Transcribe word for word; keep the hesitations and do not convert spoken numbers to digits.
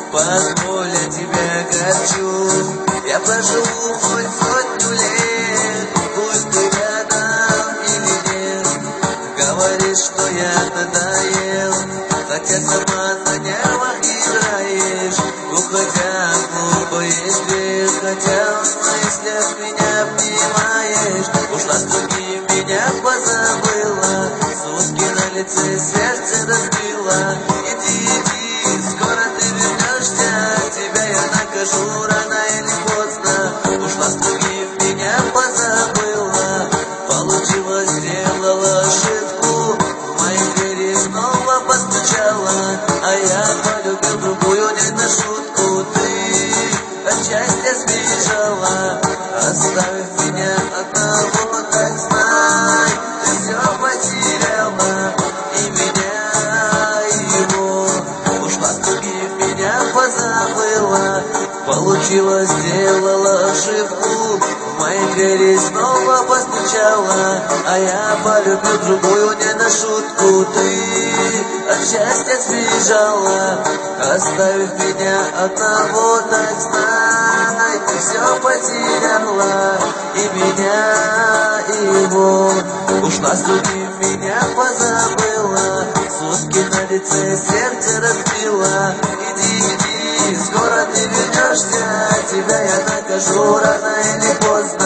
позволь, я тебя огорчу. Я проживу хоть сотню лет, пусть ты рядом или нет. Говоришь, что я надоел, хотя сама на нервах играешь. Уходя глупо есть грех, хотя в мыслях меня обнимаешь. Ушла с другим, меня позабыла, сутки на лице, сердце разбила. Иди, иди, скоро ты вернешься, тебя я накажу рано или поздно. Ушла с другим, меня позабыла, получилось, сделала ошибку, в мои двери снова постучала, а я полюбил другую не на шутку. Ты от счастья сбежала, оставив меня одного, так знай, ты все потеряла, и меня, и его. Ушла с другим, меня позабыла, получилось, сделала ошибку, в мои двери снова постучала, а я полюбил другую не на шутку. Ты от счастья сбежала, оставив меня одного, так знай, ты все потеряла, и меня, и его. Ушла с другим, меня позабыла, сутки на лице, сердце разбила. Иди, иди, скоро ты вернешься, тебя я накажу рано или поздно.